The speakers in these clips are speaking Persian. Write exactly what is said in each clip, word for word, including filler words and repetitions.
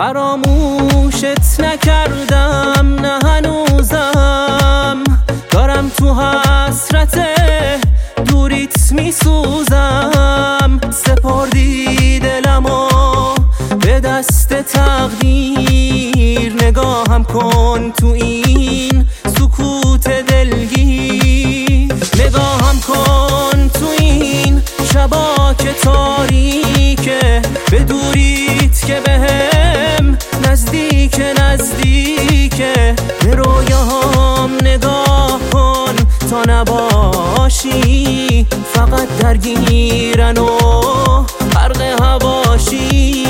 فراموشت نکردم نه هنوزم، دارم تو حسرت دوریت میسوزم. سپردی دلمو به دست تقدیر، نگاهم کن تو این سکوت دلگیر. نگاهم کن تو این شبا که تاریکه، به دوریت که بهم نزدیک نزدیکه. به رویاهام نگاه کن تا نباشی، فقط درگیرن و غرق هواشی.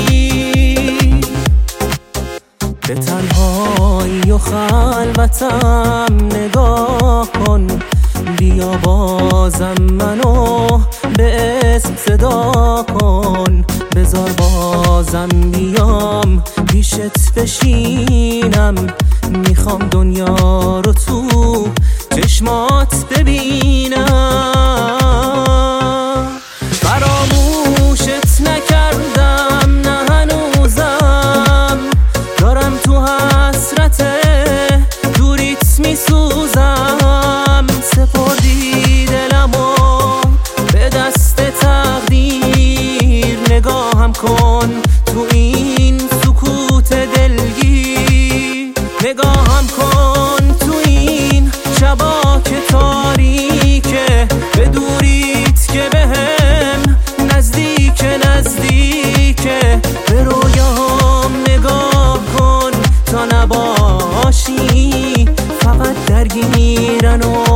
به تنهایی و خلوتم نگاه کن، بیا بازم منو به اسم صدا کن. بذار بازم بیام پیشت بشینم، میخوام دنیا رو تو چشمات ببینم. فراموشت نکردم نه هنوزم، دارم تو حسرت دوریت میسوزم. سپردی دلمو به دست تقدیر، نگاهم کن تو این سکوت دلگیر. نگاهم کن تو این شبا که تاریکه، به دوریت که بهم نزدیک نزدیکه. به رویاهام نگاه کن تا نباشی، فقط درگیرن و